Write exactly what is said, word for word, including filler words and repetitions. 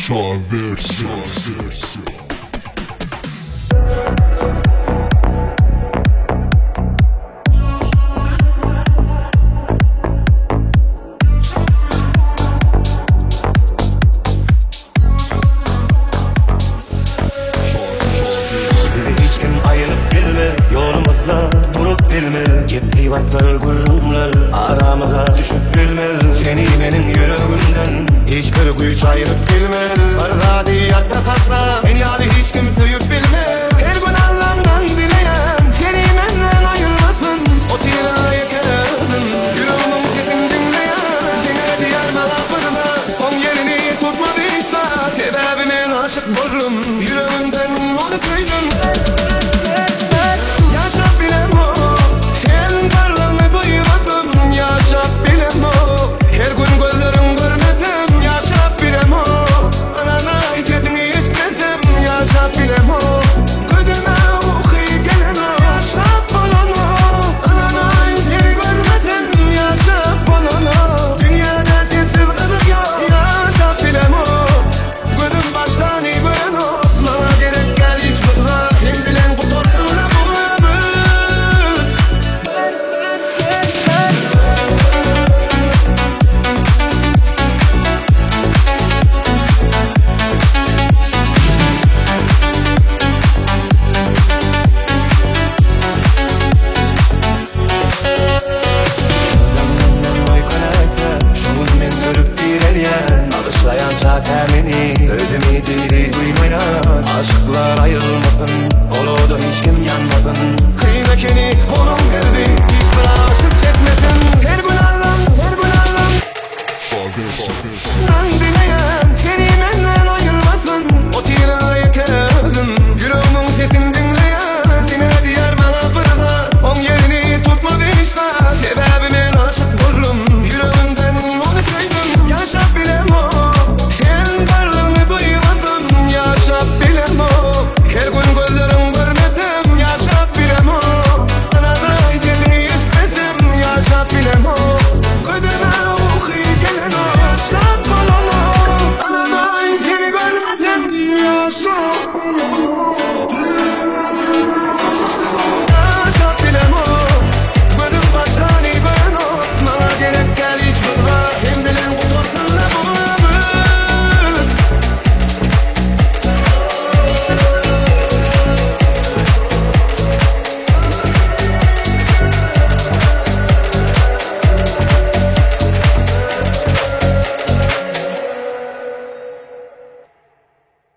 Sean Version. Durup bilmez, ciddi vatlar kurumlar aramıza düşüp bilmez. Seni benim yüreğimden hiçbir güç ayırıp bilmez. Farzadi yatta sakla, beni abi hiç kimse yurt bilmez. Her gün Allah'ımdan dileyen seni benden ayırmasın. O tirayı kerezin, yüreğimin sesini dinleyen seni diyar malafırda, on yerini tutmadıysa sebebimin aşık borum. Yüreğimden onu söylüm. Temini özümü diri duymayan aşıklar ayrılmasın, oluda hiç kim yanmasın. Kıymetini onun verdi, hiçbir aşık çekmesin.